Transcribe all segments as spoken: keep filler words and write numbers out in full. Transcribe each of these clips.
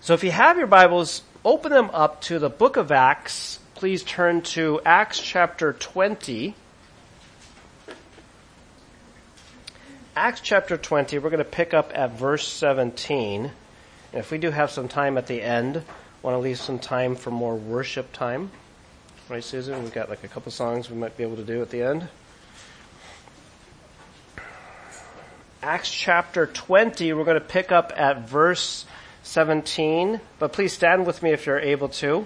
So if you have your Bibles, open them up to the book of Acts. Please turn to Acts chapter twenty. Acts chapter twenty, we're going to pick up at verse seventeen. And if we do have some time at the end, want to leave some time for more worship time. Right, Susan? We've got like a couple songs we might be able to do at the end. Acts chapter twenty, we're going to pick up at verse seventeen, but please stand with me if you're able to.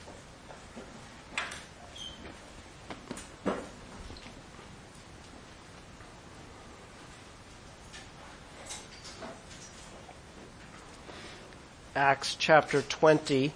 Acts chapter twenty,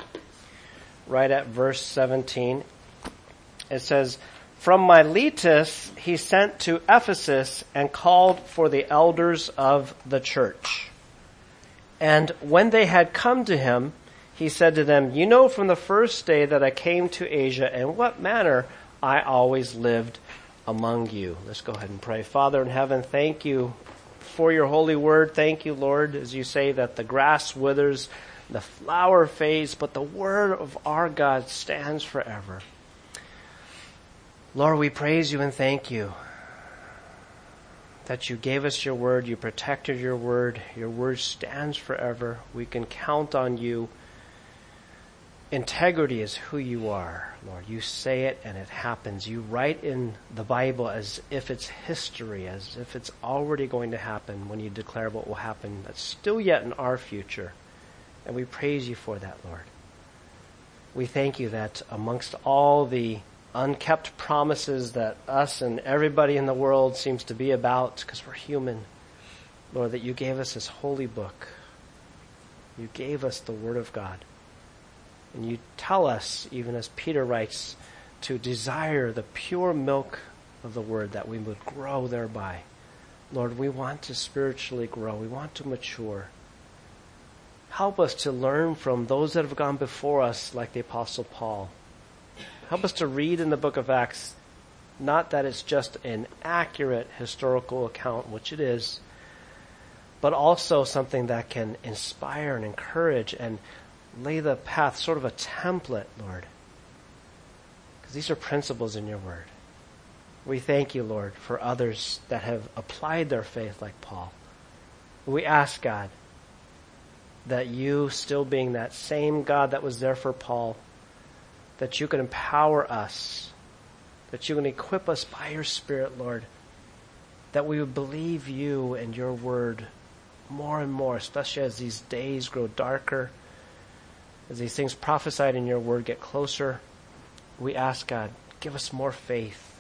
right at verse seventeen. It says, "From Miletus he sent to Ephesus and called for the elders of the church. And when they had come to him, he said to them, 'You know from the first day that I came to Asia in what manner I always lived among you.'" Let's go ahead and pray. Father in heaven, thank you for your holy word. Thank you, Lord, as you say that the grass withers, the flower fades, but the word of our God stands forever. Lord, we praise you and thank you that you gave us your word, you protected your word, your word stands forever. We can count on you. Integrity is who you are, Lord. You say it and it happens. You write in the Bible as if it's history, as if it's already going to happen when you declare what will happen that's still yet in our future. And we praise you for that, Lord. We thank you that amongst all the unkept promises that us and everybody in the world seems to be about, because we're human, Lord, that you gave us this holy book. You gave us the Word of God. And you tell us, even as Peter writes, to desire the pure milk of the Word, that we would grow thereby. Lord, we want to spiritually grow. We want to mature. Help us to learn from those that have gone before us, like the Apostle Paul. Help us to read in the book of Acts, not that it's just an accurate historical account, which it is, but also something that can inspire and encourage and lay the path, sort of a template, Lord. Because these are principles in your word. We thank you, Lord, for others that have applied their faith like Paul. We ask, God, that you, still being that same God that was there for Paul, that you can empower us, that you can equip us by your Spirit, Lord, that we would believe you and your word more and more, especially as these days grow darker, as these things prophesied in your word get closer. We ask, God, give us more faith.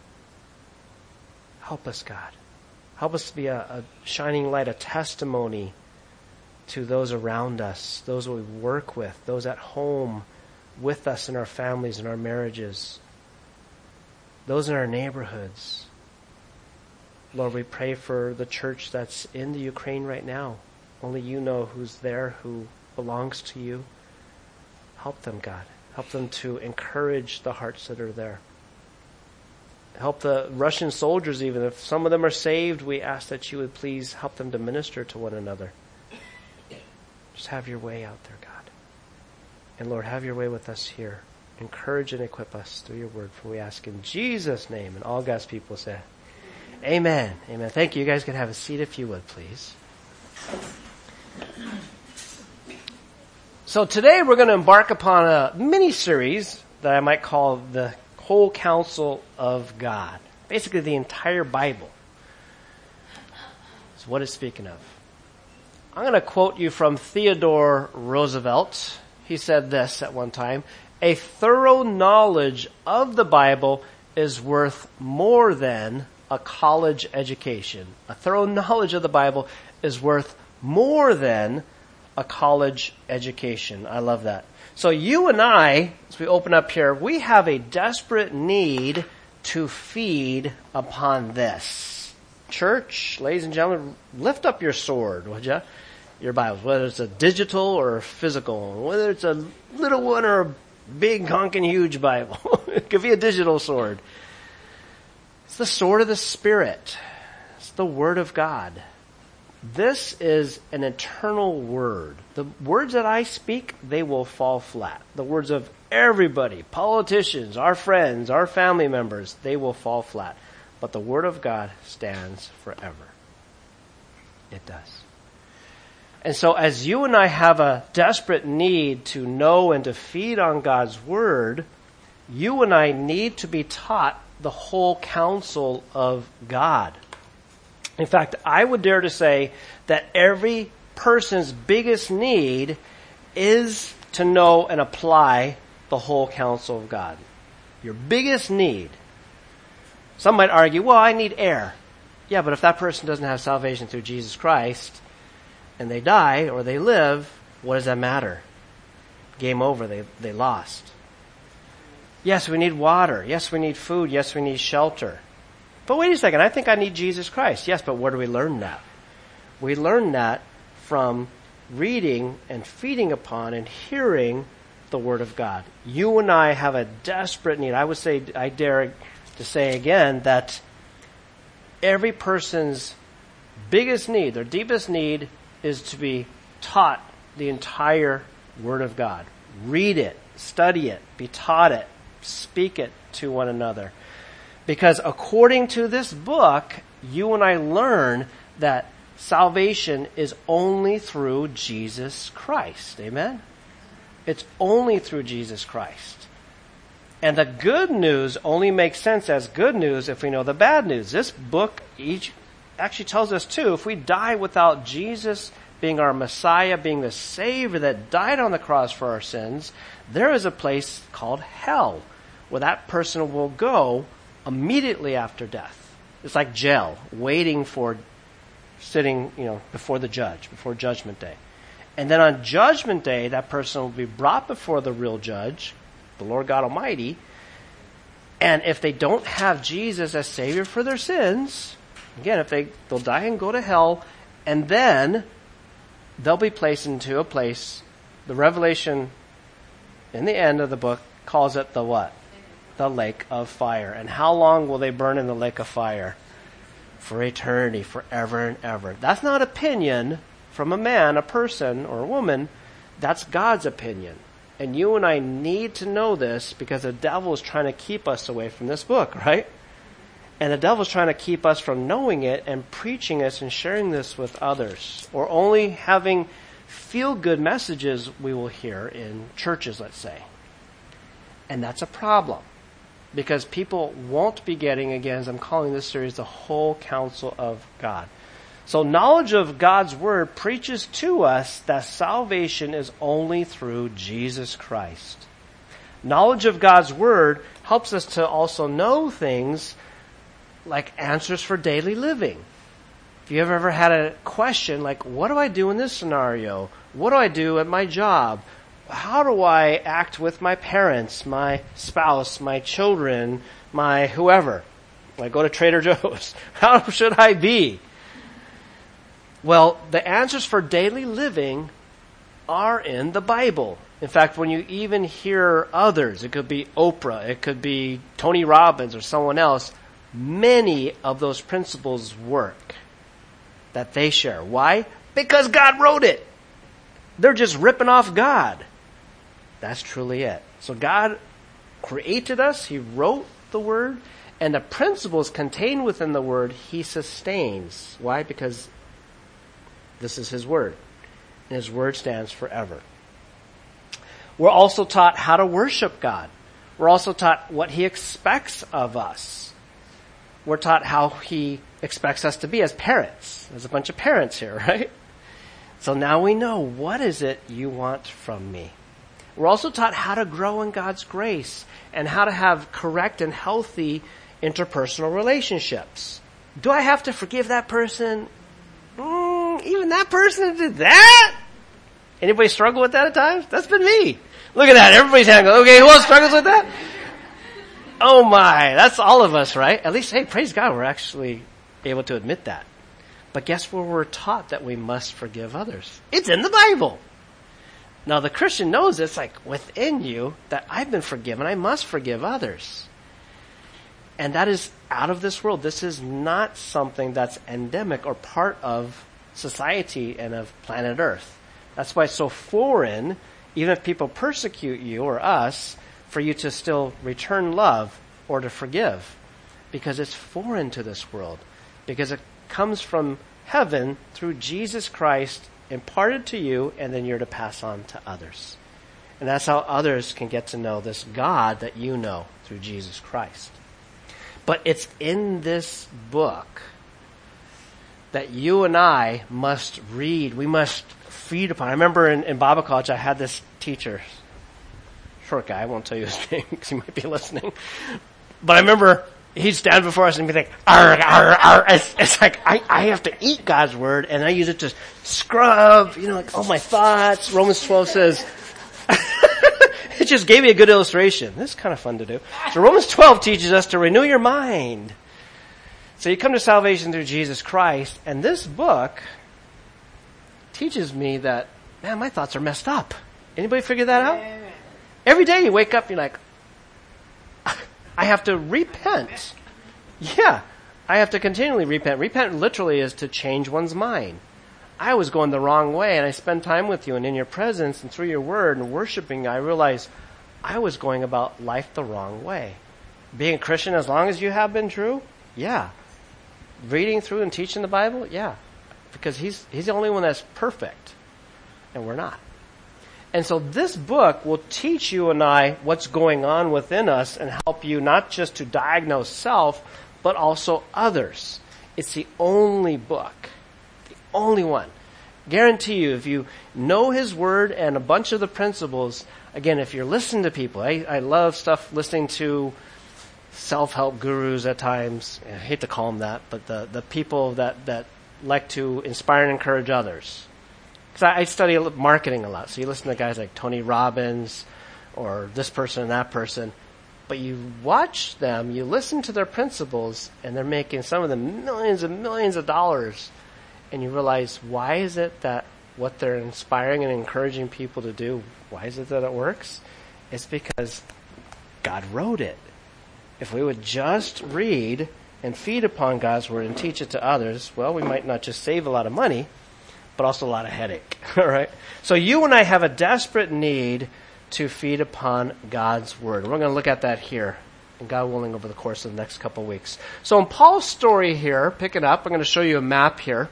Help us, God. Help us to be a, a shining light, a testimony to those around us, those we work with, those at home, with us in our families and our marriages, those in our neighborhoods. Lord, we pray for the church that's in the Ukraine right now. Only you know who's there, who belongs to you. Help them, God. Help them to encourage the hearts that are there. Help the Russian soldiers, even if some of them are saved, we ask that you would please help them to minister to one another. Just have your way out there, God. And Lord, have your way with us here. Encourage and equip us through your word, for we ask in Jesus' name. And all God's people say, amen. Amen. Thank you. You guys can have a seat if you would, please. So today we're going to embark upon a mini-series that I might call the whole counsel of God. Basically the entire Bible is what it's speaking of. I'm going to quote you from Theodore Roosevelt. He said this at one time: "A thorough knowledge of the Bible is worth more than a college education." A thorough knowledge of the Bible is worth more than a college education. I love that. So you and I, as we open up here, we have a desperate need to feed upon this. Church, ladies and gentlemen, lift up your sword, would you? Your Bibles, whether it's a digital or physical, whether it's a little one or a big honking huge Bible. It could be a digital sword. It's the sword of the Spirit. It's the Word of God. This is an eternal word. The words that I speak, they will fall flat. The words of everybody, politicians, our friends, our family members, they will fall flat. But the word of God stands forever. It does. And so as you and I have a desperate need to know and to feed on God's word, you and I need to be taught the whole counsel of God. In fact, I would dare to say that every person's biggest need is to know and apply the whole counsel of God. Your biggest need. Some might argue, well, I need air. Yeah, but if that person doesn't have salvation through Jesus Christ and they die or they live, what does that matter? Game over. They, they lost. Yes, we need water. Yes, we need food. Yes, we need shelter. But wait a second, I think I need Jesus Christ. Yes, but where do we learn that? We learn that from reading and feeding upon and hearing the Word of God. You and I have a desperate need. I would say, I dare to say again, that every person's biggest need, their deepest need, is to be taught the entire Word of God. Read it, study it, be taught it, speak it to one another. Because according to this book, you and I learn that salvation is only through Jesus Christ. Amen? It's only through Jesus Christ. And the good news only makes sense as good news if we know the bad news. This book each actually tells us too, if we die without Jesus being our Messiah, being the Savior that died on the cross for our sins, there is a place called hell where that person will go immediately after death. It's like jail, waiting for sitting, you know, before the judge, before Judgment Day. And then on Judgment Day, that person will be brought before the real judge, the Lord God Almighty. And if they don't have Jesus as Savior for their sins, again, if they, they'll die and go to hell, and then they'll be placed into a place, the Revelation in the end of the book calls it the what? The lake of fire. And how long will they burn in the lake of fire? For eternity, forever and ever. That's not opinion from a man, a person, or a woman. That's God's opinion. And you and I need to know this because the devil is trying to keep us away from this book, right? And the devil is trying to keep us from knowing it and preaching this and sharing this with others. Or only having feel-good messages we will hear in churches, let's say. And that's a problem. Because people won't be getting, again, as I'm calling this series, the whole counsel of God. So knowledge of God's Word preaches to us that salvation is only through Jesus Christ. Knowledge of God's Word helps us to also know things like answers for daily living. If you have ever had a question like, what do I do in this scenario? What do I do at my job? How do I act with my parents, my spouse, my children, my whoever? I go to Trader Joe's. How should I be? Well, the answers for daily living are in the Bible. In fact, when you even hear others, it could be Oprah, it could be Tony Robbins or someone else, many of those principles work that they share. Why? Because God wrote it. They're just ripping off God. That's truly it. So God created us. He wrote the Word. And the principles contained within the Word, He sustains. Why? Because this is His Word. And His Word stands forever. We're also taught how to worship God. We're also taught what He expects of us. We're taught how He expects us to be as parents. There's a bunch of parents here, right? So now we know, what is it you want from me? We're also taught how to grow in God's grace and how to have correct and healthy interpersonal relationships. Do I have to forgive that person? Mm, even that person did that? Anybody struggle with that at times? That's been me. Look at that. Everybody's hand goes, okay, who else struggles with that? Oh my, that's all of us, right? At least, hey, praise God, we're actually able to admit that. But guess where we're taught that we must forgive others? It's in the Bible. Now, the Christian knows it's like within you that I've been forgiven. I must forgive others. And that is out of this world. This is not something that's endemic or part of society and of planet Earth. That's why it's so foreign, even if people persecute you or us, for you to still return love or to forgive. Because it's foreign to this world. Because it comes from heaven through Jesus Christ imparted to you, and then you're to pass on to others. And that's how others can get to know this God that you know through Jesus Christ. But it's in this book that you and I must read. We must feed upon. I remember in, in Bible college I had this teacher, short guy, I won't tell you his name because he might be listening. But I remember he'd stand before us and be like, arr, arr, arr. It's, it's like, I, I have to eat God's word, and I use it to scrub, you know, like all my thoughts. Romans twelve says, it just gave me a good illustration. This is kind of fun to do. So Romans twelve teaches us to renew your mind. So you come to salvation through Jesus Christ, and this book teaches me that, man, my thoughts are messed up. Anybody figure that out? Every day you wake up, you're like, I have to repent. Yeah, I have to continually repent. Repent literally is to change one's mind. I was going the wrong way, and I spend time with you and in your presence and through your word and worshiping, I realized I was going about life the wrong way. Being a Christian as long as you have been true? Yeah. Reading through and teaching the Bible? Yeah. Because he's, he's the only one that's perfect, and we're not. And so this book will teach you and I what's going on within us and help you not just to diagnose self, but also others. It's the only book, the only one. Guarantee you, if you know His Word and a bunch of the principles, again, if you're listening to people, I, I love stuff listening to self-help gurus at times. I hate to call them that, but the, the people that, that like to inspire and encourage others. Because I, I study marketing a lot. So you listen to guys like Tony Robbins or this person and that person. But you watch them, you listen to their principles, and they're making some of them millions and millions of dollars. And you realize, why is it that what they're inspiring and encouraging people to do, why is it that it works? It's because God wrote it. If we would just read and feed upon God's Word and teach it to others, well, we might not just save a lot of money, but also a lot of headache. All right? So you and I have a desperate need to feed upon God's Word. We're going to look at that here, and God willing, over the course of the next couple of weeks. So in Paul's story here, pick it up. I'm going to show you a map here.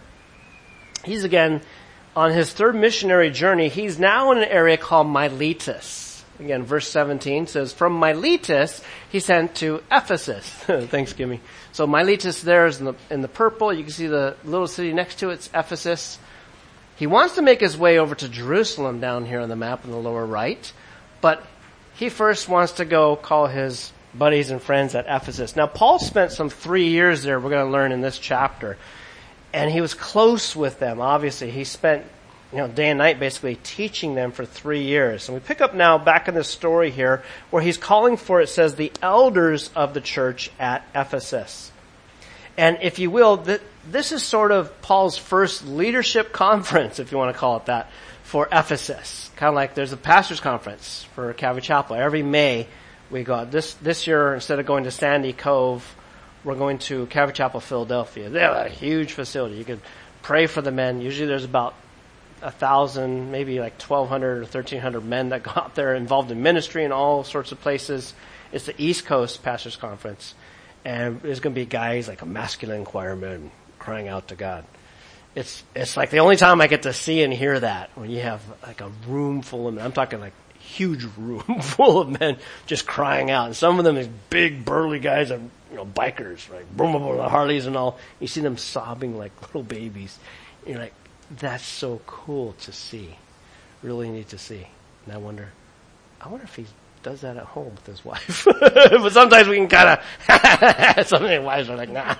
He's again on his third missionary journey. He's now in an area called Miletus. Again, verse seventeen says, from Miletus, he sent to Ephesus. Thanks, Gimme. So Miletus there is in the, in the purple. You can see the little city next to it. It's Ephesus. He wants to make his way over to Jerusalem down here on the map in the lower right. But he first wants to go call his buddies and friends at Ephesus. Now, Paul spent some three years there, we're going to learn in this chapter. And he was close with them, obviously. He spent, you know, day and night basically teaching them for three years. And we pick up now back in this story here where he's calling for, it says, the elders of the church at Ephesus. And if you will, th- this is sort of Paul's first leadership conference, if you want to call it that, for Ephesus. Kind of like there's a pastor's conference for Calvary Chapel. Every May we go. This, this year, instead of going to Sandy Cove, we're going to Calvary Chapel, Philadelphia. They have a huge facility. You could pray for the men. Usually there's about a thousand, maybe like twelve hundred or thirteen hundred men that go out there involved in ministry in all sorts of places. It's the East Coast Pastors Conference. And there's going to be guys like a masculine choir men crying out to God. It's, it's like the only time I get to see and hear that, when you have like a room full of men. I'm talking like huge room full of men just crying out. And some of them is big burly guys are, you know, bikers, right? Boom, boom, boom, the Harleys and all. You see them sobbing like little babies. You're like, that's so cool to see. Really neat to see. And I wonder, I wonder if he does that at home with his wife. But sometimes we can kind of, some of the wives are like, nah.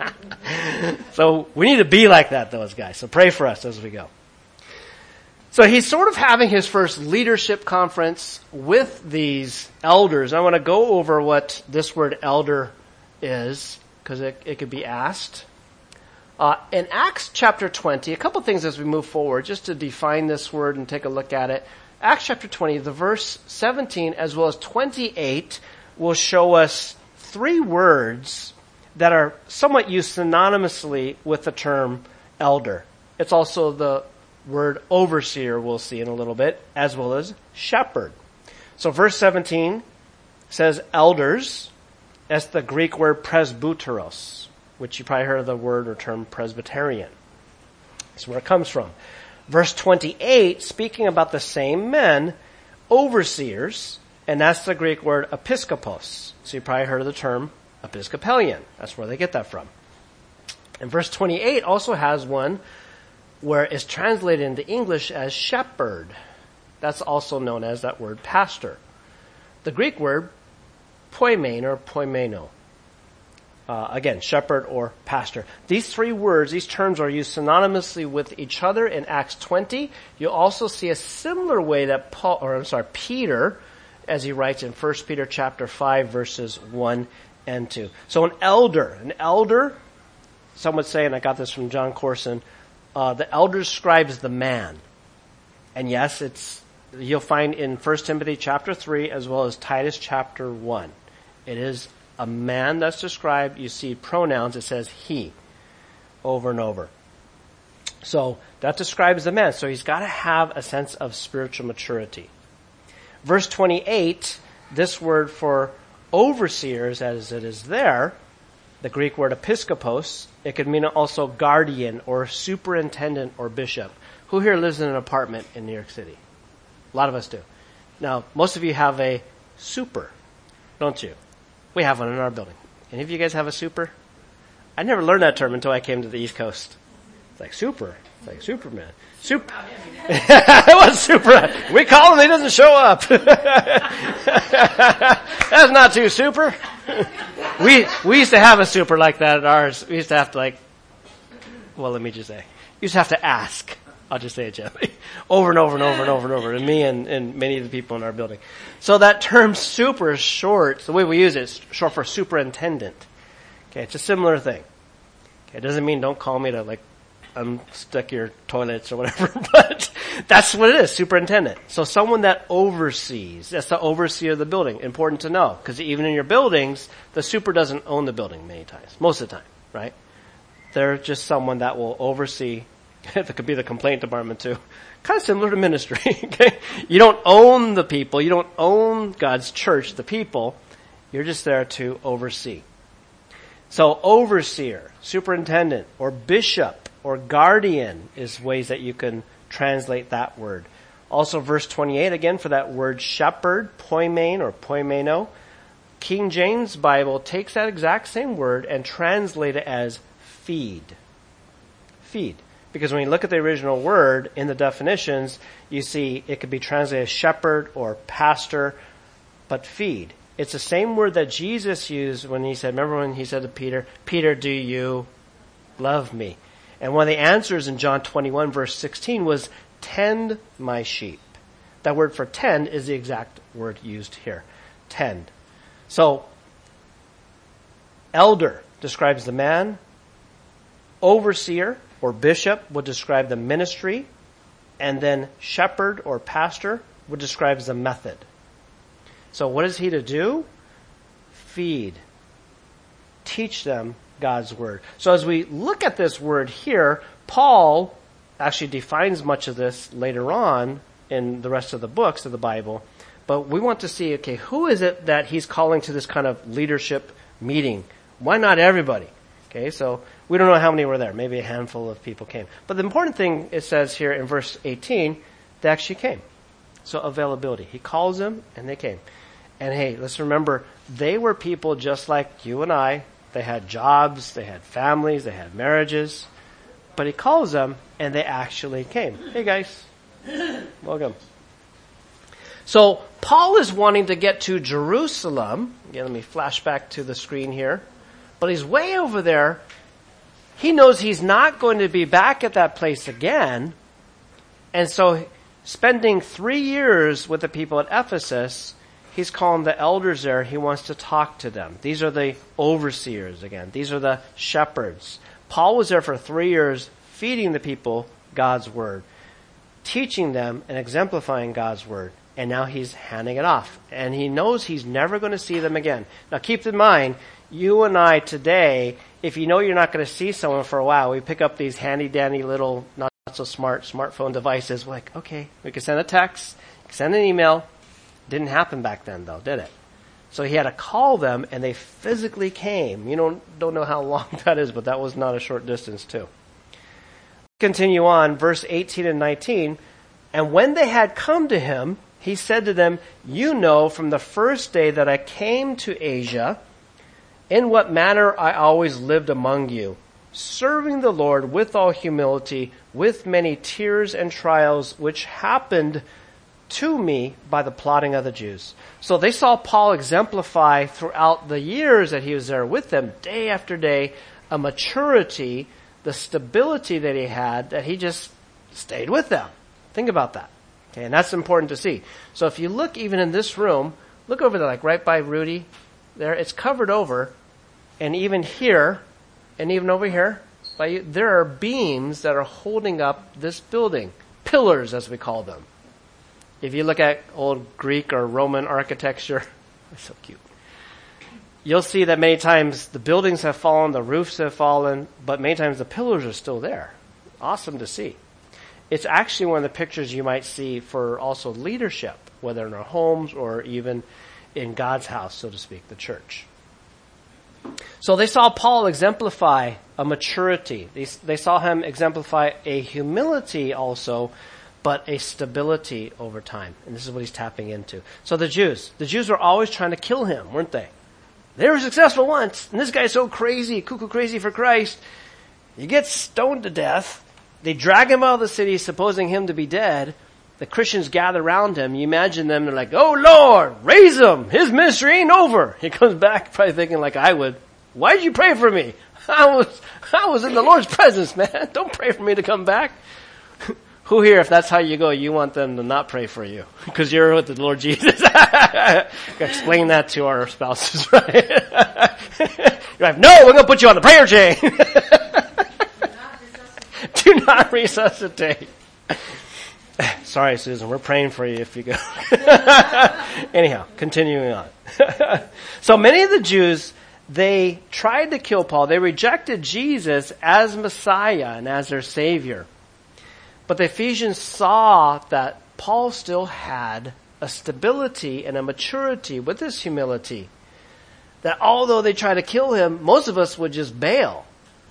So we need to be like that, those guys. So pray for us as we go. So he's sort of having his first leadership conference with these elders. I want to go over what this word elder is, because it, it could be asked. Uh, in Acts chapter twenty, a couple things as we move forward, just to define this word and take a look at it. Acts chapter twenty, the verse seventeen as well as twenty-eight will show us three words that are somewhat used synonymously with the term elder. It's also the word overseer we'll see in a little bit, as well as shepherd. So verse seventeen says elders. That's the Greek word presbyteros, which you probably heard of the word or term Presbyterian. That's where it comes from. Verse twenty-eight, speaking about the same men, overseers, and that's the Greek word episkopos. So you probably heard of the term Episcopalian. That's where they get that from. And verse twenty-eight also has one where it's translated into English as shepherd. That's also known as that word pastor. The Greek word poimen or poimeno. Uh, again, shepherd or pastor. These three words, these terms are used synonymously with each other in Acts twenty. You'll also see a similar way that Paul, or I'm sorry, Peter, as he writes in First Peter chapter five, verses one and two. So an elder, an elder, some would say, and I got this from John Corson, uh, the elder describes the man. And yes, it's, you'll find in First Timothy chapter three as well as Titus chapter one. It is a man that's described. You see pronouns, it says he over and over. So that describes the man. So he's got to have a sense of spiritual maturity. Verse twenty-eight, this word for overseers as it is there, the Greek word episkopos, it could mean also guardian or superintendent or bishop. Who here lives in an apartment in New York City? A lot of us do. Now, most of you have a super, don't you? We have one in our building. Any of you guys have a super? I never learned that term until I came to the East Coast. It's like super. It's like Superman. Super. It was super. We call him, he doesn't show up. That's not too super. We we used to have a super like that at ours. We used to have to like, well, let me just say, we used to have to ask. I'll just say it gently. Over and over and over and over and over. And me and, and many of the people in our building. So that term super is short. The way we use it is short for superintendent. Okay, it's a similar thing. Okay, it doesn't mean don't call me to like unstick your toilets or whatever, but that's what it is, superintendent. So someone that oversees. That's the overseer of the building. Important to know. Because even in your buildings, the super doesn't own the building many times. Most of the time, right? They're just someone that will oversee. That could be the complaint department too. Kind of similar to ministry. Okay? You don't own the people. You don't own God's church, the people. You're just there to oversee. So overseer, superintendent, or bishop, or guardian is ways that you can translate that word. Also verse twenty-eight, again, for that word shepherd, poimen or poimeno. King James Bible takes that exact same word and translate it as feed. Feed. Because when you look at the original word in the definitions, you see it could be translated as shepherd or pastor, but feed. It's the same word that Jesus used when he said, remember when he said to Peter, Peter, do you love me? And one of the answers in John twenty-one verse sixteen was, tend my sheep. That word for tend is the exact word used here. Tend. So, elder describes the man. Overseer or bishop would describe the ministry, and then shepherd or pastor would describe the method. So what is he to do? Feed. Teach them God's word. So as we look at this word here, Paul actually defines much of this later on in the rest of the books of the Bible. But we want to see, okay, who is it that he's calling to this kind of leadership meeting? Why not everybody? Okay, so we don't know how many were there. Maybe a handful of people came. But the important thing, it says here in verse eighteen, they actually came. So availability. He calls them, and they came. And hey, let's remember, they were people just like you and I. They had jobs, they had families, they had marriages. But he calls them, and they actually came. Hey guys, welcome. So Paul is wanting to get to Jerusalem. Again, let me flash back to the screen here. But he's way over there. He knows he's not going to be back at that place again. And so spending three years with the people at Ephesus, he's calling the elders there. He wants to talk to them. These are the overseers again. These are the shepherds. Paul was there for three years feeding the people God's word, teaching them and exemplifying God's word. And now he's handing it off. And he knows he's never going to see them again. Now keep in mind, you and I today, if you know you're not going to see someone for a while, we pick up these handy-dandy little, not so smart smartphone devices. We're like, okay, we can send a text, send an email. Didn't happen back then, though, did it? So he had to call them, and they physically came. You don't, don't know how long that is, but that was not a short distance, too. Continue on, verse eighteen and nineteen. And when they had come to him, he said to them, you know from the first day that I came to Asia, in what manner I always lived among you, serving the Lord with all humility, with many tears and trials, which happened to me by the plotting of the Jews. So they saw Paul exemplify throughout the years that he was there with them, day after day, a maturity, the stability that he had, that he just stayed with them. Think about that. Okay, and that's important to see. So if you look even in this room, look over there, like right by Rudy, there, it's covered over, and even here, and even over here, by you, there are beams that are holding up this building. Pillars, as we call them. If you look at old Greek or Roman architecture, it's so cute. You'll see that many times the buildings have fallen, the roofs have fallen, but many times the pillars are still there. Awesome to see. It's actually one of the pictures you might see for also leadership, whether in our homes or even in God's house, so to speak, the church. So they saw Paul exemplify a maturity. They, they saw him exemplify a humility also, but a stability over time. And this is what he's tapping into. So the Jews, the Jews were always trying to kill him, weren't they? They were successful once, and this guy's so crazy, cuckoo crazy for Christ. He gets stoned to death. They drag him out of the city, supposing him to be dead. The Christians gather around him. You imagine them, they're like, oh Lord, raise him. His ministry ain't over. He comes back probably thinking like I would. Why did you pray for me? I was, I was in the Lord's presence, man. Don't pray for me to come back. Who here, if that's how you go, you want them to not pray for you? Because you're with the Lord Jesus. Explain that to our spouses, right? You're like, no, we're going to put you on the prayer chain. Do not resuscitate. Sorry, Susan, we're praying for you if you go. Anyhow, continuing on. So many of the Jews, they tried to kill Paul. They rejected Jesus as Messiah and as their Savior. But the Ephesians saw that Paul still had a stability and a maturity with his humility. That although they tried to kill him, most of us would just bail.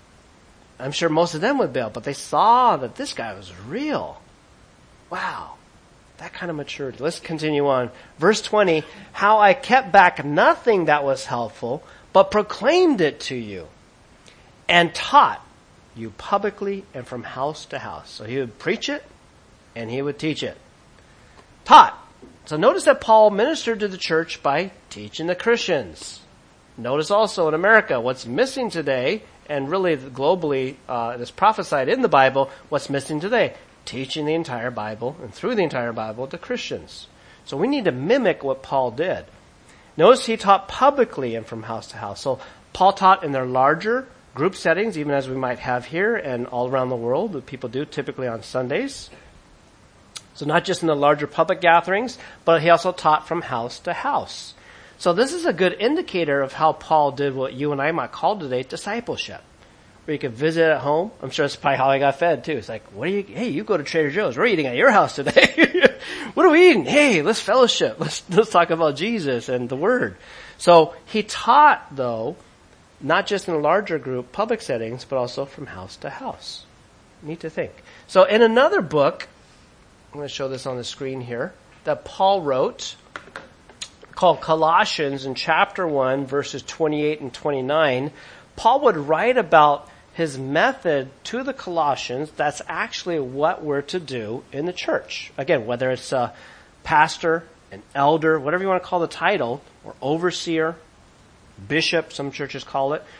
I'm sure most of them would bail, but they saw that this guy was real. Wow. That kind of maturity. Let's continue on. Verse twenty, how I kept back nothing that was helpful, but proclaimed it to you and taught you publicly and from house to house. So he would preach it and he would teach it. Taught. So notice that Paul ministered to the church by teaching the Christians. Notice also in America, what's missing today, and really globally, uh, it is prophesied in the Bible, what's missing today? Teaching the entire Bible and through the entire Bible to Christians. So we need to mimic what Paul did. Notice he taught publicly and from house to house. So Paul taught in their larger group settings, even as we might have here and all around the world that people do typically on Sundays. So not just in the larger public gatherings, but he also taught from house to house. So this is a good indicator of how Paul did what you and I might call today discipleship. Where you could visit at home. I'm sure that's probably how I got fed too. It's like, what do you, hey, you go to Trader Joe's. We're eating at your house today. What are we eating? Hey, let's fellowship. Let's, let's talk about Jesus and the Word. So he taught though, not just in a larger group, public settings, but also from house to house. Neat to think. So in another book, I'm going to show this on the screen here, that Paul wrote, called Colossians, in chapter one, verses twenty-eight and twenty-nine, Paul would write about his method to the Colossians. That's actually what we're to do in the church. Again, whether it's a pastor, an elder, whatever you want to call the title, or overseer, bishop, some churches call it.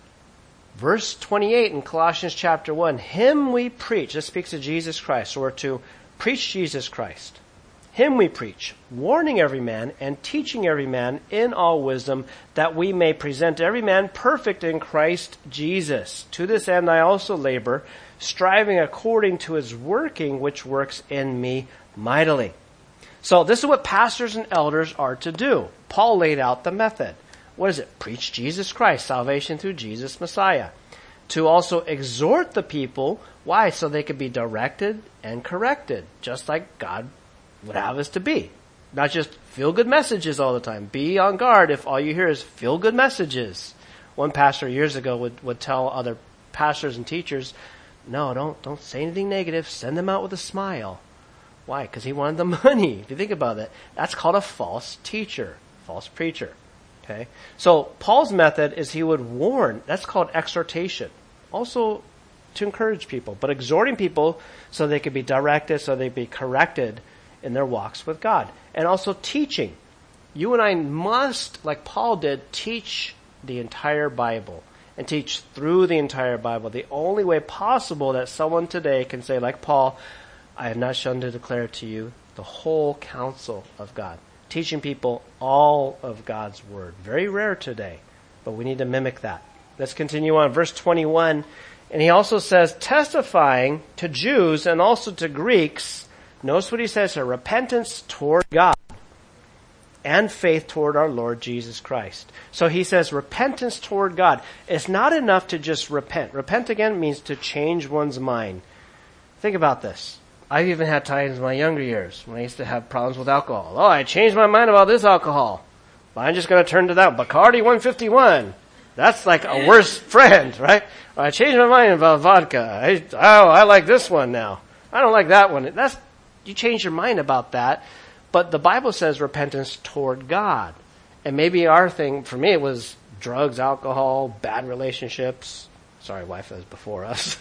Verse twenty-eight in Colossians chapter one, him we preach. This speaks of Jesus Christ. So we're to preach Jesus Christ. Him we preach, warning every man and teaching every man in all wisdom, that we may present every man perfect in Christ Jesus. To this end I also labor, striving according to his working, which works in me mightily. So this is what pastors and elders are to do. Paul laid out the method. what is it? Preach Jesus Christ, salvation through Jesus Messiah. To also exhort the people. Why? So they could be directed and corrected, just like God would have us to be. Not just feel-good messages all the time. Be on guard if all you hear is feel-good messages. One pastor years ago would, would tell other pastors and teachers, no, don't don't say anything negative. Send them out with a smile. Why? Because he wanted the money. If you think about it, that's called a false teacher, false preacher. Okay? So Paul's method is he would warn. That's called exhortation. Also to encourage people, but exhorting people so they could be directed, so they be corrected in their walks with God. And also teaching. You and I must, like Paul did, teach the entire Bible and teach through the entire Bible. The only way possible that someone today can say, like Paul, I have not shunned to declare to you the whole counsel of God. Teaching people all of God's word. Very rare today, but we need to mimic that. Let's continue on. Verse twenty-one, and he also says, testifying to Jews and also to Greeks. Notice what he says here, repentance toward God and faith toward our Lord Jesus Christ. So he says repentance toward God. It's not enough to just repent. Repent again means to change one's mind. Think about this. I've even had times in my younger years when I used to have problems with alcohol. Oh, I changed my mind about this alcohol. But I'm just going to turn to that Bacardi one fifty-one. That's like a worse friend, right? Or I changed my mind about vodka. I, oh, I like this one now. I don't like that one. That's, you change your mind about that. But the Bible says repentance toward God. And maybe our thing, for me, it was drugs, alcohol, bad relationships. Sorry, wife was before us.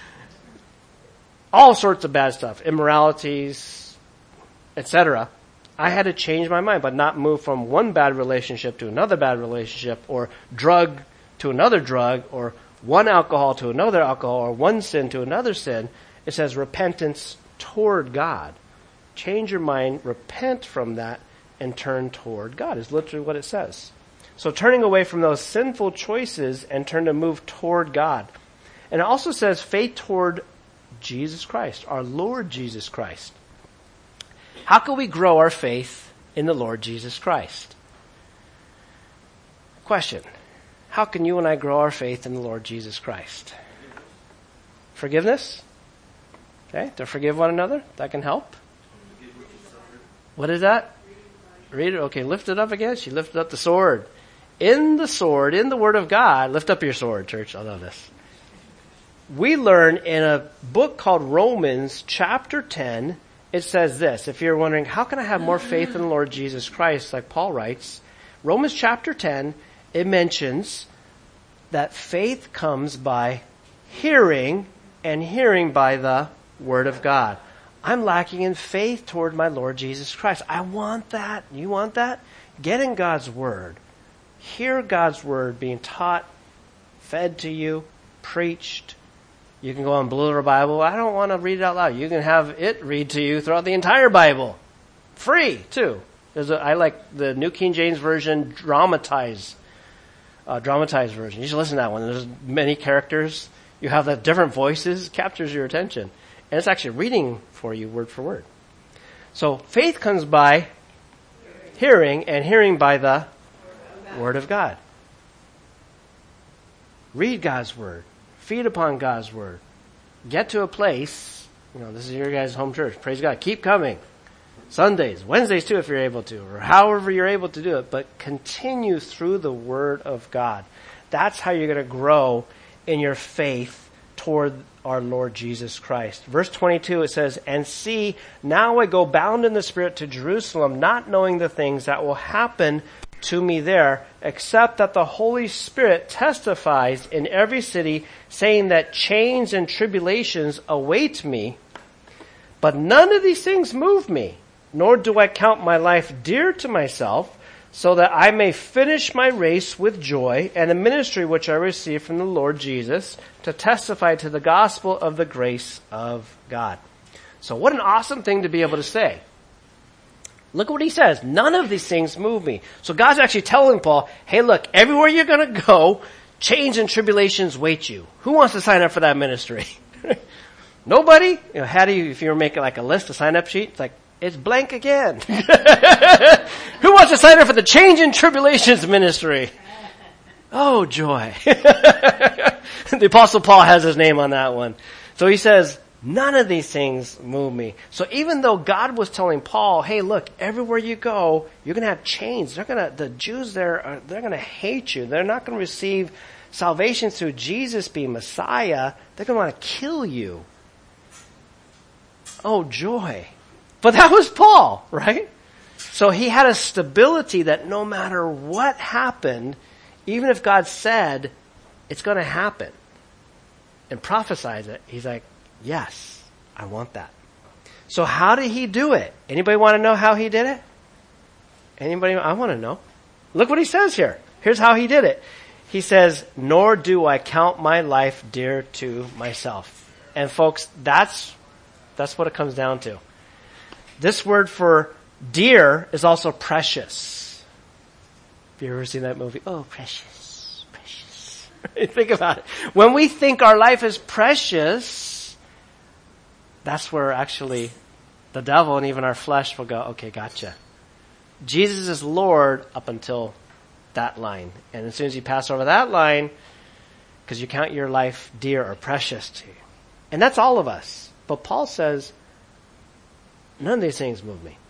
All sorts of bad stuff, immoralities, et cetera. I had to change my mind, but not move from one bad relationship to another bad relationship, or drug to another drug, or one alcohol to another alcohol, or one sin to another sin. It says repentance toward God. Change your mind, repent from that, and turn toward God is literally what it says. So turning away from those sinful choices and turn to move toward God. And it also says faith toward Jesus Christ, our Lord Jesus Christ. How can we grow our faith in the Lord Jesus Christ? Question. How can you and I grow our faith in the Lord Jesus Christ? Forgiveness? Okay, to forgive one another. That can help. What is that? Read it. Okay, lift it up again. She lifted up the sword. In the sword, in the Word of God, lift up your sword, church. I love this. We learn in a book called Romans chapter ten, it says this. If you're wondering, how can I have more faith in the Lord Jesus Christ, like Paul writes, Romans chapter ten, it mentions that faith comes by hearing, and hearing by the Word of God. I'm lacking in faith toward my Lord Jesus Christ. I want that. You want that? Get in God's Word. Hear God's Word being taught, fed to you, preached. You can go on Blue Letter Bible. I don't want to read it out loud. You can have it read to you throughout the entire Bible. Free, too. There's a, I like the New King James Version dramatized, uh, dramatized version. You should listen to that one. There's many characters. You have the different voices. Captures your attention. And it's actually reading for you word for word. So faith comes by hearing, and hearing by the Word of God. Read God's Word. Feed upon God's Word. Get to a place, you know, this is your guys' home church. Praise God. Keep coming. Sundays, Wednesdays too if you're able to, or however you're able to do it. But continue through the Word of God. That's how you're going to grow in your faith toward our Lord Jesus Christ. Verse twenty-two, it says, and see, now I go bound in the Spirit to Jerusalem, not knowing the things that will happen to me there, except that the Holy Spirit testifies in every city, saying that chains and tribulations await me. But none of these things move me, nor do I count my life dear to myself, so that I may finish my race with joy and the ministry which I received from the Lord Jesus to testify to the gospel of the grace of God. So what an awesome thing to be able to say. Look at what he says. None of these things move me. So God's actually telling Paul, hey, look, everywhere you're going to go, chains and tribulations wait you. Who wants to sign up for that ministry? Nobody? You know, how do you, if you were making like a list, a sign-up sheet, it's like, it's blank again. Who wants to sign up for the Change in Tribulations ministry? Oh, joy. The Apostle Paul has his name on that one. So he says, none of these things move me. So even though God was telling Paul, hey, look, everywhere you go, you're going to have chains. They're going to, the Jews there, are, they're going to hate you. They're not going to receive salvation through Jesus being Messiah. They're going to want to kill you. Oh, joy. But that was Paul, right? So he had a stability that no matter what happened, even if God said it's going to happen and prophesies it, he's like, yes, I want that. So how did he do it? Anybody want to know how he did it? Anybody? I want to know. Look what he says here. Here's how he did it. He says, nor do I count my life dear to myself. And folks, that's, that's what it comes down to. This word for dear is also precious. Have you ever seen that movie? Oh, precious, precious. Think about it. When we think our life is precious, that's where actually the devil and even our flesh will go, okay, gotcha. Jesus is Lord up until that line. And as soon as you pass over that line, because you count your life dear or precious to you. And that's all of us. But Paul says, none of these things move me.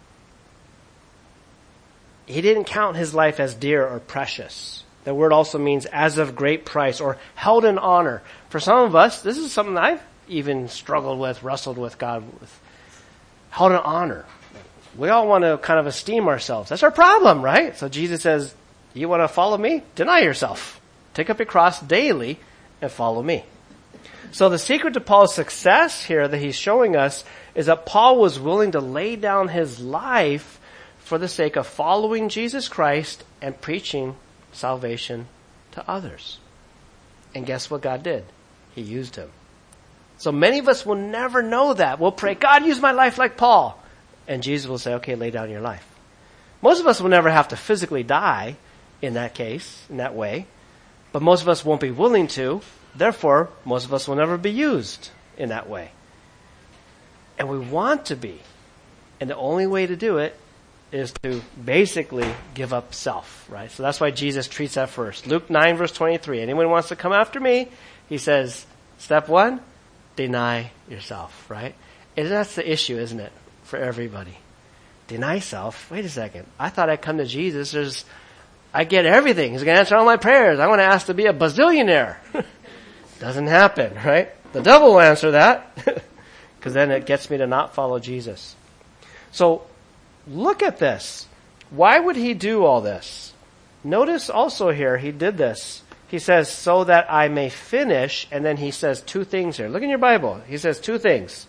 He didn't count his life as dear or precious. The word also means as of great price or held in honor. For some of us, this is something I've even struggled with, wrestled with God with. Held in honor. We all want to kind of esteem ourselves. That's our problem, right? So Jesus says, you want to follow me? Deny yourself. Take up your cross daily and follow me. So the secret to Paul's success here that he's showing us is that Paul was willing to lay down his life for the sake of following Jesus Christ and preaching salvation to others. And guess what God did? He used him. So many of us will never know that. We'll pray, God, use my life like Paul. And Jesus will say, okay, lay down your life. Most of us will never have to physically die in that case, in that way. But most of us won't be willing to. Therefore, most of us will never be used in that way. And we want to be. And the only way to do it is to basically give up self, right? So that's why Jesus treats that first. Luke nine verse twenty-three. Anyone who wants to come after me, he says, step one, deny yourself, right? And that's the issue, isn't it? For everybody. Deny self. Wait a second. I thought I'd come to Jesus. There's, I get everything. He's going to answer all my prayers. I want to ask to be a bazillionaire. Doesn't happen, right? The devil will answer that. Because then it gets me to not follow Jesus. So, look at this. Why would he do all this? Notice also here, he did this. He says, so that I may finish, and then he says two things here. Look in your Bible. He says two things.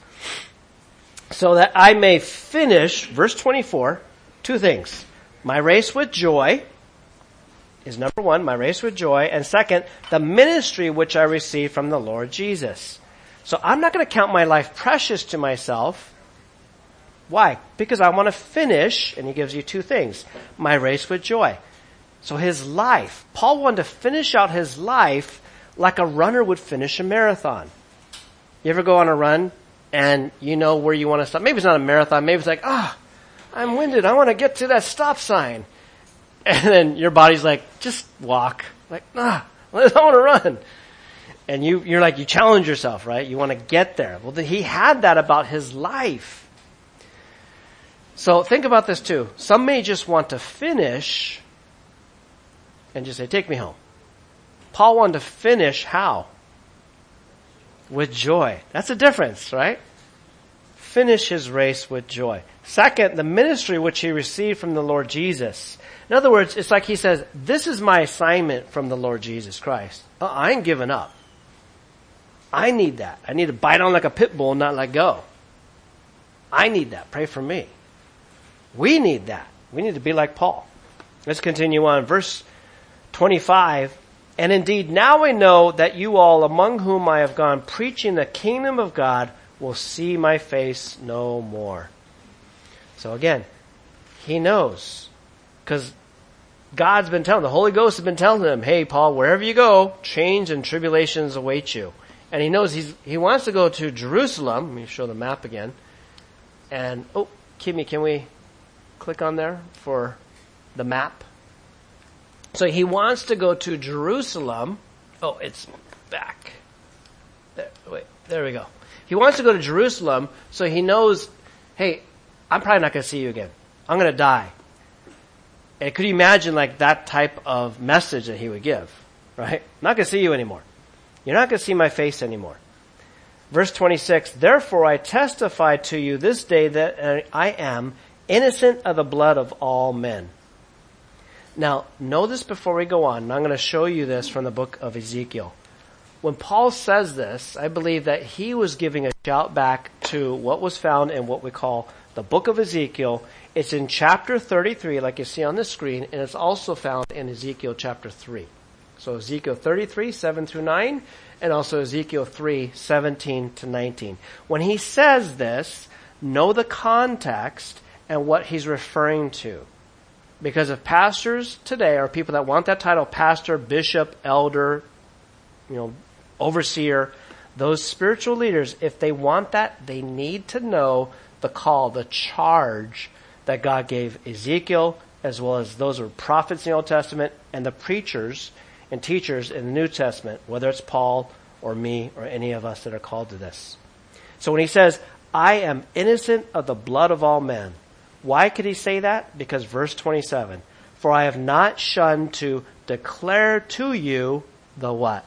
So that I may finish, verse twenty-four, two things. My race with joy is number one, my race with joy. And second, the ministry which I received from the Lord Jesus. So I'm not going to count my life precious to myself. Why? Because I want to finish, and he gives you two things. My race with joy. So his life, Paul wanted to finish out his life like a runner would finish a marathon. You ever go on a run and you know where you want to stop? Maybe it's not a marathon. Maybe it's like, ah, oh, I'm winded. I want to get to that stop sign. And then your body's like, just walk. Like, ah, I want to run. And you, you're like, you challenge yourself, right? You want to get there. Well, he had that about his life. So think about this too. Some may just want to finish and just say, take me home. Paul wanted to finish how? With joy. That's a difference, right? Finish his race with joy. Second, the ministry which he received from the Lord Jesus. In other words, it's like he says, this is my assignment from the Lord Jesus Christ. Uh, I ain't giving up. I need that. I need to bite on like a pit bull and not let go. I need that. Pray for me. We need that. We need to be like Paul. Let's continue on. Verse twenty-five. And indeed, now I know that you all among whom I have gone preaching the kingdom of God will see my face no more. So again, he knows. Because God's been telling, the Holy Ghost has been telling him, hey, Paul, wherever you go, change and tribulations await you. And he knows he's, he wants to go to Jerusalem. Let me show the map again. And, oh, Kimmy, can we click on there for the map? So he wants to go to Jerusalem. Oh, it's back. There, wait, there we go. He wants to go to Jerusalem, so he knows, hey, I'm probably not going to see you again. I'm going to die. And could you imagine like that type of message that he would give, right? I'm not going to see you anymore. You're not going to see my face anymore. Verse twenty-six, therefore I testify to you this day that I am innocent of the blood of all men. Now, know this before we go on, and I'm going to show you this from the book of Ezekiel. When Paul says this, I believe that he was giving a shout back to what was found in what we call the book of Ezekiel. It's in chapter thirty-three, like you see on the screen, and it's also found in Ezekiel chapter three. So Ezekiel thirty-three, seven through nine, and also Ezekiel three, seventeen to nineteen. When he says this, know the context and what he's referring to. Because if pastors today are people that want that title, pastor, bishop, elder, you know, overseer, those spiritual leaders, if they want that, they need to know the call, the charge that God gave Ezekiel, as well as those who were prophets in the Old Testament, and the preachers and teachers in the New Testament, whether it's Paul or me or any of us that are called to this. So when he says, I am innocent of the blood of all men, why could he say that? Because verse twenty-seven, for I have not shunned to declare to you the what?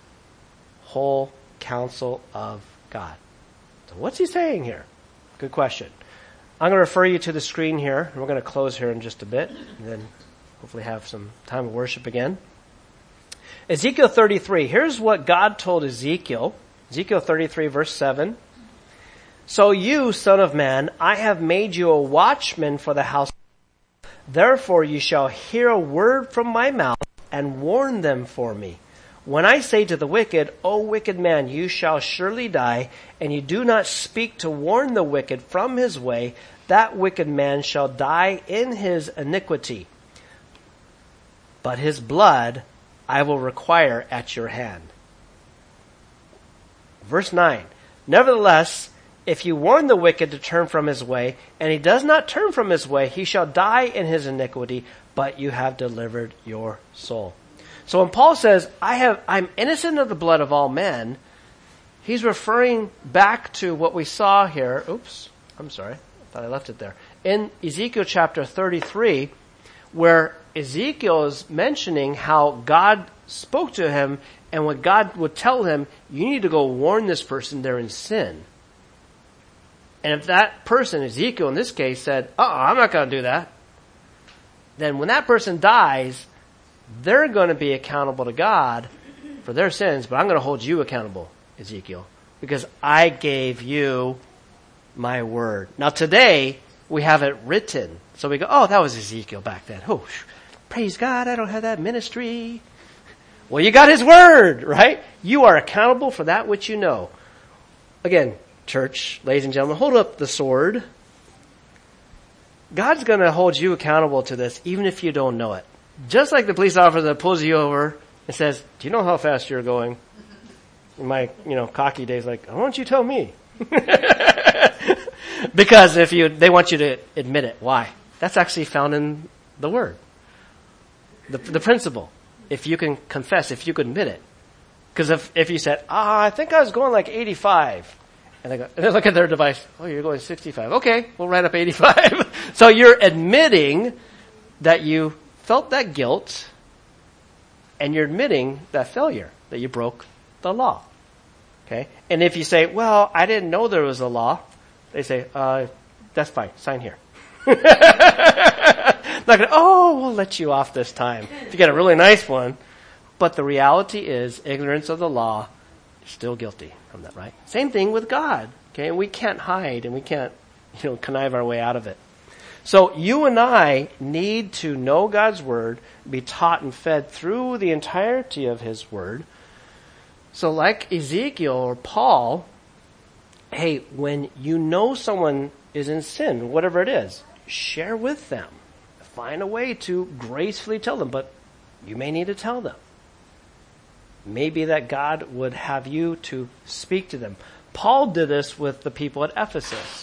Whole counsel of God. So what's he saying here? Good question. I'm going to refer you to the screen here, and we're going to close here in just a bit, and then hopefully have some time of worship again. Ezekiel thirty-three, here's what God told Ezekiel. Ezekiel thirty-three, verse seven. So you, son of man, I have made you a watchman for the house. Therefore you shall hear a word from my mouth and warn them for me. When I say to the wicked, O wicked man, you shall surely die, and you do not speak to warn the wicked from his way, that wicked man shall die in his iniquity. But his blood I will require at your hand. Verse nine, nevertheless, if you warn the wicked to turn from his way, and he does not turn from his way, he shall die in his iniquity, but you have delivered your soul. So when Paul says, I have, I'm innocent of the blood of all men, he's referring back to what we saw here. Oops, I'm sorry. I thought I left it there. In Ezekiel chapter thirty-three, where Ezekiel is mentioning how God spoke to him, and what God would tell him, you need to go warn this person they're in sin. And if that person, Ezekiel in this case, said, uh-uh, I'm not going to do that, then when that person dies, they're going to be accountable to God for their sins, but I'm going to hold you accountable, Ezekiel, because I gave you my word. Now today, we have it written. So we go, oh, that was Ezekiel back then. Oh, praise God, I don't have that ministry. Well, you got his word, right? You are accountable for that which you know. Again, church, ladies and gentlemen, hold up the sword. God's going to hold you accountable to this, even if you don't know it. Just like the police officer that pulls you over and says, do you know how fast you're going? In my, you know, cocky days, like, why don't you tell me? Because if you, they want you to admit it. Why? That's actually found in the word. The, the principle. If you can confess, if you can admit it. Because if, if you said, ah, I think I was going like eighty-five. And they go, and they look at their device. Oh, you're going sixty-five. Okay, we'll write up eighty-five. So you're admitting that you felt that guilt, and you're admitting that failure, that you broke the law. Okay? And if you say, well, I didn't know there was a law, they say, uh, that's fine, sign here. Not gonna, oh, we'll let you off this time. If you get a really nice one. But the reality is, ignorance of the law, you're still guilty from that, right? Same thing with God. Okay? We can't hide and we can't, you know, connive our way out of it. So you and I need to know God's word, be taught and fed through the entirety of his word. So like Ezekiel or Paul, hey, when you know someone is in sin, whatever it is, share with them. Find a way to gracefully tell them, but you may need to tell them. Maybe that God would have you to speak to them. Paul did this with the people at Ephesus.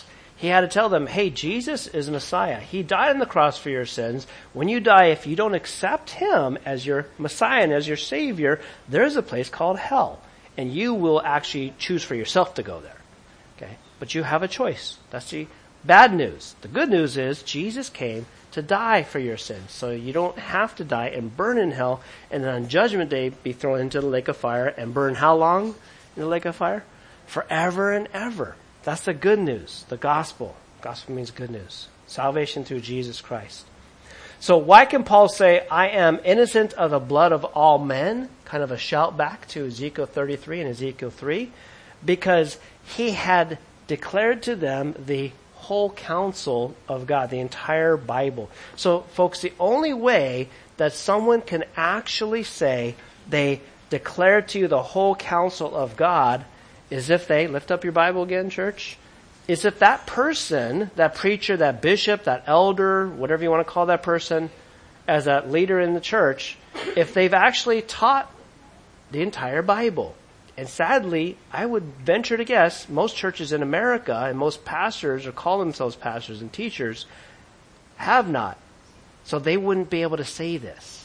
He had to tell them, hey, Jesus is Messiah. He died on the cross for your sins. When you die, if you don't accept him as your Messiah and as your Savior, there's a place called hell. And you will actually choose for yourself to go there. Okay? But you have a choice. That's the bad news. The good news is Jesus came to die for your sins. So you don't have to die and burn in hell and then on Judgment Day be thrown into the lake of fire and burn how long in the lake of fire? Forever and ever. That's the good news, the gospel. Gospel means good news. Salvation through Jesus Christ. So why can Paul say, I am innocent of the blood of all men? Kind of a shout back to Ezekiel thirty-three and Ezekiel three. Because he had declared to them the whole counsel of God, the entire Bible. So folks, the only way that someone can actually say they declared to you the whole counsel of God is if they, lift up your Bible again, church, is if that person, that preacher, that bishop, that elder, whatever you want to call that person, as a leader in the church, if they've actually taught the entire Bible. And sadly, I would venture to guess most churches in America and most pastors, or call themselves pastors and teachers, have not. So they wouldn't be able to say this.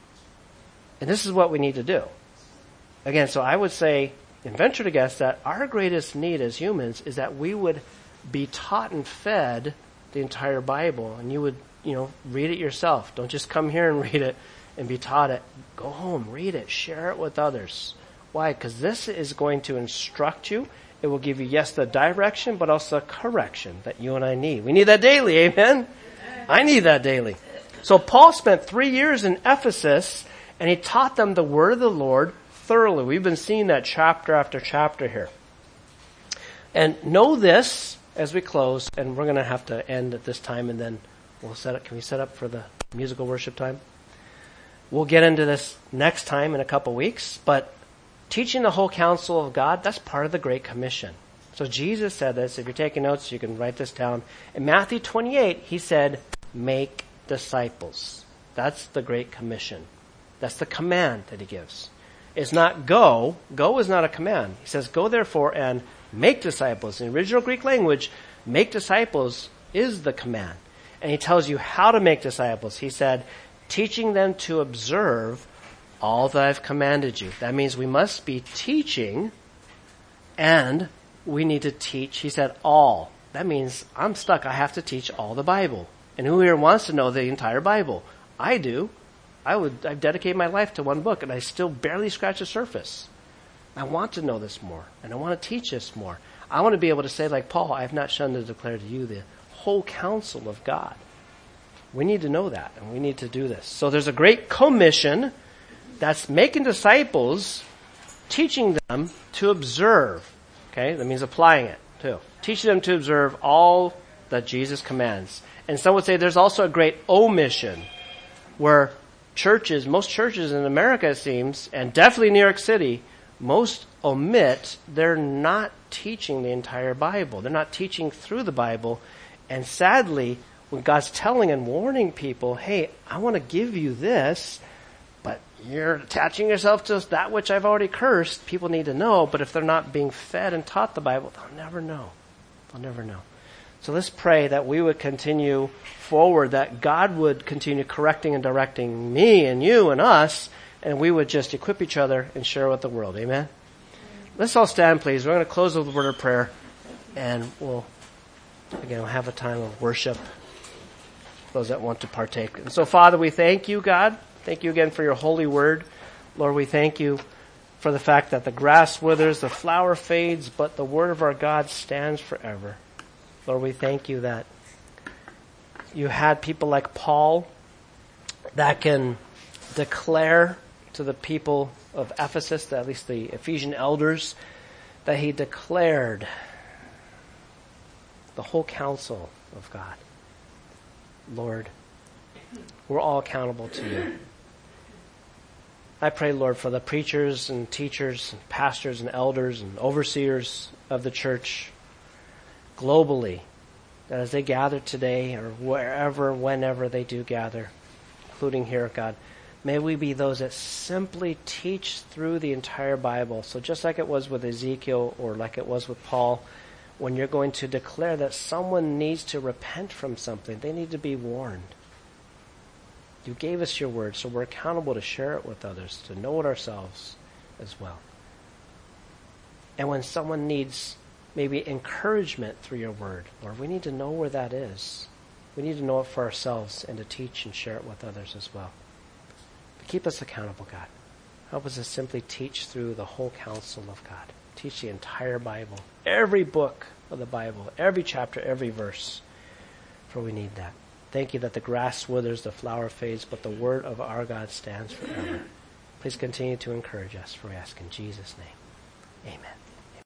And this is what we need to do. Again, so I would say, and venture to guess that our greatest need as humans is that we would be taught and fed the entire Bible, and you would, you know, read it yourself. Don't just come here and read it and be taught it. Go home, read it, share it with others. Why? Because this is going to instruct you. It will give you, yes, the direction, but also correction that you and I need. We need that daily, amen? I need that daily. So Paul spent three years in Ephesus, and he taught them the word of the Lord thoroughly. We've been seeing that chapter after chapter here. And know this as we close, and we're going to have to end at this time, and then we'll set up. Can we set up for the musical worship time? We'll get into this next time in a couple weeks, but teaching the whole counsel of God, that's part of the Great Commission. So Jesus said this. If you're taking notes, you can write this down. In Matthew twenty-eight, he said, make disciples. That's the Great Commission. That's the command that he gives. It's not go. Go is not a command. He says, go therefore and make disciples. In the original Greek language, make disciples is the command. And he tells you how to make disciples. He said, teaching them to observe all that I've commanded you. That means we must be teaching, and we need to teach. He said all. That means I'm stuck. I have to teach all the Bible. And who here wants to know the entire Bible? I do. I would, I've dedicated my life to one book, and I still barely scratch the surface. I want to know this more, and I want to teach this more. I want to be able to say, like Paul, I have not shunned to declare to you the whole counsel of God. We need to know that, and we need to do this. So there's a great commission that's making disciples, teaching them to observe. Okay, that means applying it too. Teaching them to observe all that Jesus commands. And some would say there's also a great omission, where churches, most churches in America, it seems, and definitely New York City, most omit. They're not teaching the entire Bible. They're not teaching through the Bible. And sadly, when God's telling and warning people, hey, I want to give you this, but you're attaching yourself to that which I've already cursed, people need to know. But if they're not being fed and taught the Bible, they'll never know. They'll never know. So let's pray that we would continue forward, that God would continue correcting and directing me and you and us, and we would just equip each other and share with the world. Amen? Let's all stand, please. We're going to close with a word of prayer, and we'll, again, we'll have a time of worship, those that want to partake. And so, Father, we thank you, God. Thank you again for your holy word. Lord, we thank you for the fact that the grass withers, the flower fades, but the word of our God stands forever. Lord, we thank you that you had people like Paul that can declare to the people of Ephesus, at least the Ephesian elders, that he declared the whole counsel of God. Lord, we're all accountable to you. I pray, Lord, for the preachers and teachers and pastors and elders and overseers of the church globally, that as they gather today or wherever, whenever they do gather, including here, God, may we be those that simply teach through the entire Bible. So just like it was with Ezekiel or like it was with Paul, when you're going to declare that someone needs to repent from something, they need to be warned. You gave us your word, so we're accountable to share it with others, to know it ourselves as well. And when someone needs maybe encouragement through your word, Lord, we need to know where that is. We need to know it for ourselves and to teach and share it with others as well. But keep us accountable, God. Help us to simply teach through the whole counsel of God. Teach the entire Bible, every book of the Bible, every chapter, every verse, for we need that. Thank you that the grass withers, the flower fades, but the word of our God stands forever. Please continue to encourage us, for we ask in Jesus' name. Amen.